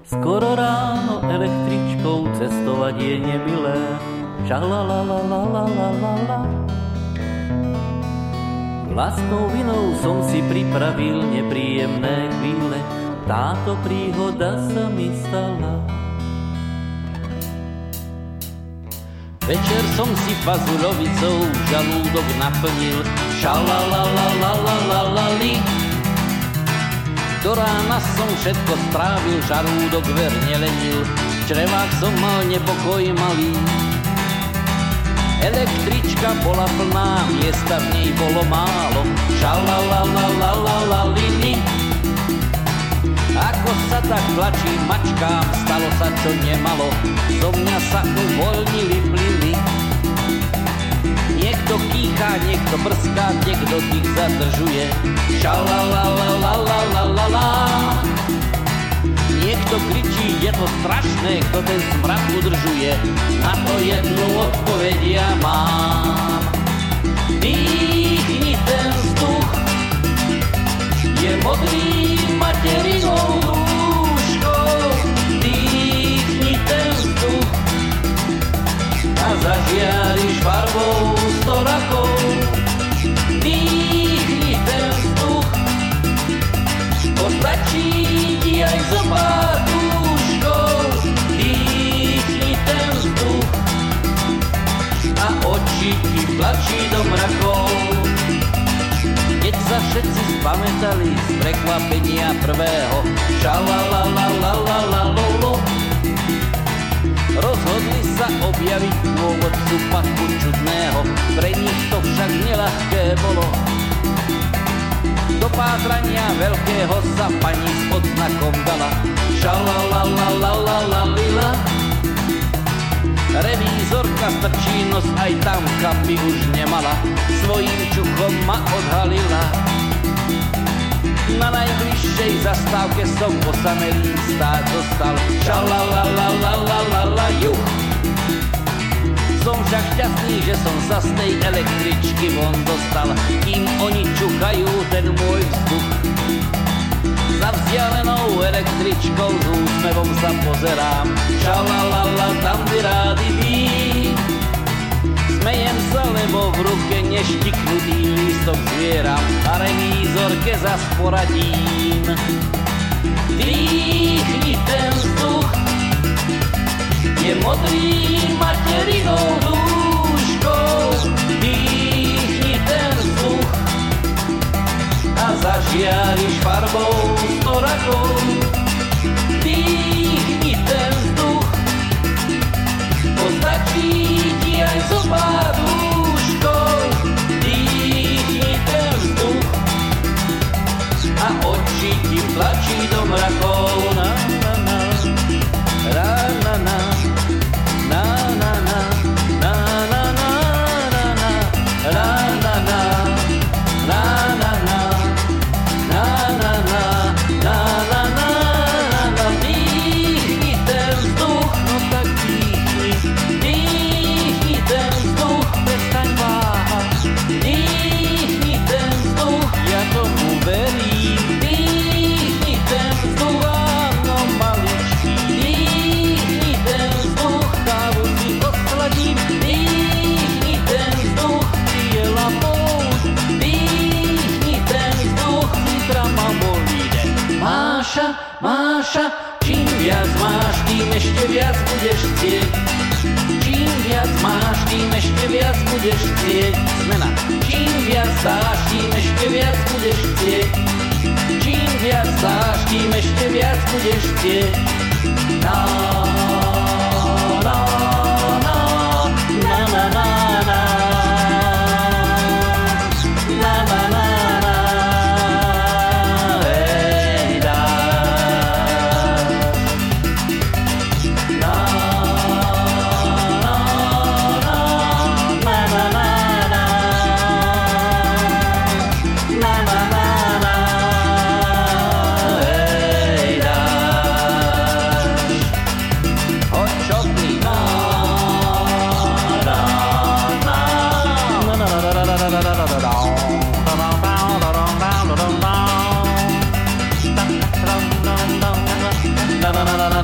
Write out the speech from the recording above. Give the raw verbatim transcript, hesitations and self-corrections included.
Skoro ráno električkou cestovať je nemilé. Šalalalalalalalala. Vlastnou vinou som si pripravil nepríjemné chvíle. Táto príhoda sa mi stala. Večer som si fazuľovicou žalúdok naplnil. Šalalalalalali. Do rána som všetko strávil, žalúdok verne lenil. V črevách som mal nepokoj malý. Električka bola plná, miesta v nej bolo málo. Šalalalalalali. Ako sa tak tlačí mačkám, stalo sa čo nemalo. Zo mňa sa uvoľnili plyny. Niekto kýchá, niekto prská, niekto tých zadržuje. Šalalalalalala. Niekto kričí, je to strašné, kto ten smrad udržuje. Na to jednu odpoveď ja mám. Dýchni ten vzduch, je modrý materinou rúškou. Dýchni ten vzduch a zažiariš farbou sto rakov. Dýchni ten vzduch, postačí ti aj zo pár dúškov. Dýchni ten vzduch a oči ti tlačí do mrakov. Keď sa všetci spamätali z prekvapenia prvého, šalalalalalalo, rozhodli sa objaviť pôvodcu patku čudného, pre nich to však neľahké bolo. Do pátrania veľkého sa pani s odznakom dala, šalalalalalala. Revízorka strčí nos, aj tam kapy už nemala, svojím čuchom ma odhalila. Na najbližšej zastávke som osamelý stáť dostal, šalalalalalala juch. Som však šťastný, že som sa z tej električky von dostal, kým oni čuchajú ten môj vzduch. Za vzdialenou električkou s úsmevom sa pozerám, šalalala, tam by rádi dým. Smejem sa, lebo v ruke neštiknutý lístok zvieram a revízorke zas poradím. Dýchni ten vzduch, je modrý materinou rúškou. Dýchni ten vzduch a zažiariš farbou sto rakov. Dýchni ten vzduch, postačí ti aj zo pár dúškov. Dýchni ten vzduch a oči ti tlačí do mrakov. Na, na, na, na, na, na. Na na na na na na na na na na na na na na na na na. Dýchni ten vzduch, no tak dýchni. Dýchni ten vzduch, prestaň váhať. Dýchni ten vzduch, ja tomu verím. Dýchni ten vzduch, áno maličký. Dýchni ten vzduch, kávu si osladím. Dýchni ten vzduch, prijela pouť. Dýchni ten vzduch, zítra ma bolí deň. Máša, Máša, čím viac máš, tým ešte viac budeš chcieť. Čím viac máš, tým ešte viac budeš chcieť. Zmena. Čím viac dáš, tým ešte viac budeš chcieť. Čím viac dáš, tým ešte viac budeš chcieť. Na, na, na, na, na, na, na. Na, na, na, na. Hej, dáš. Na, na, na, na, na, na, na. Na, na, na, na. Hej, dáš. Hoď čo ty. Na, na, na. Na, na, na, na, na, na, na, na, na, na. Na na na na